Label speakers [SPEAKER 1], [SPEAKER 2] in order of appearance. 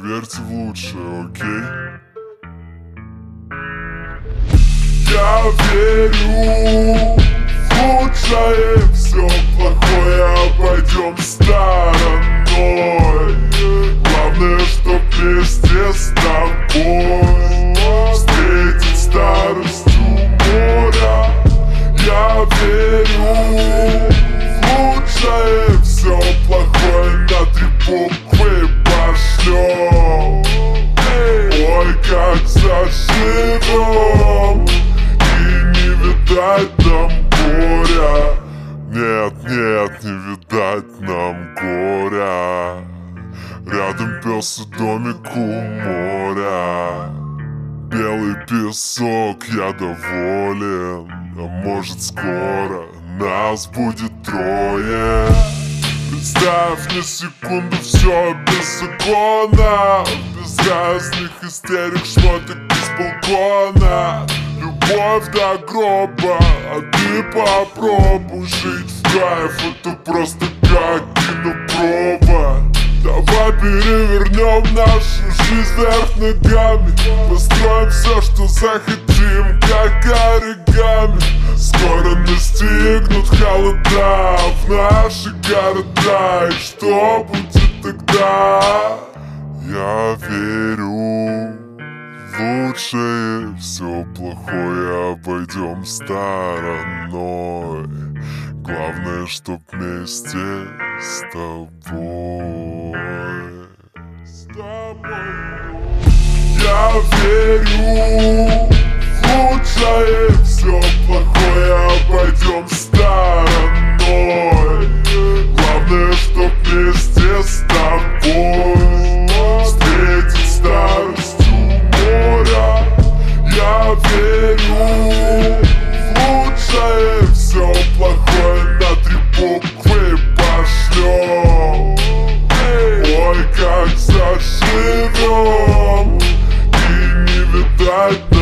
[SPEAKER 1] верьте в лучшее, окей? Я верю в лучшее, все плохое обойдем стороной. Главное, чтоб вместе с тобой встретить старость у моря. Я верю в лучшее, все плохое на 3 буквы пошлем. Ой, как заживем, и не видать нам горя. Нет, нет, не видать нам горя. Рядом пес и домик у моря. Белый песок, я доволен. А может скоро нас будет 3. Представь на секунду все без закона, без разных истерик, шмоток из балкона. Любовь до гроба, а ты попробуй жить в кайф. Это просто как кинопроба. Давай перевернем нашу жизнь вверх ногами. Построим все, что захотим, как оригами. Скоро настигнут холода в наши города. И что будет тогда? Я верю в лучшее, все плохое обойдем стороной. Главное, чтоб вместе с тобой. Я верю в лучшее, все плохое обойдем стороной. Главное, чтоб вместе с тобой встретить старость у моря. Я верю в лучшее, все плохое на 3 буквы пошлем. Ой, как заживем, и не видать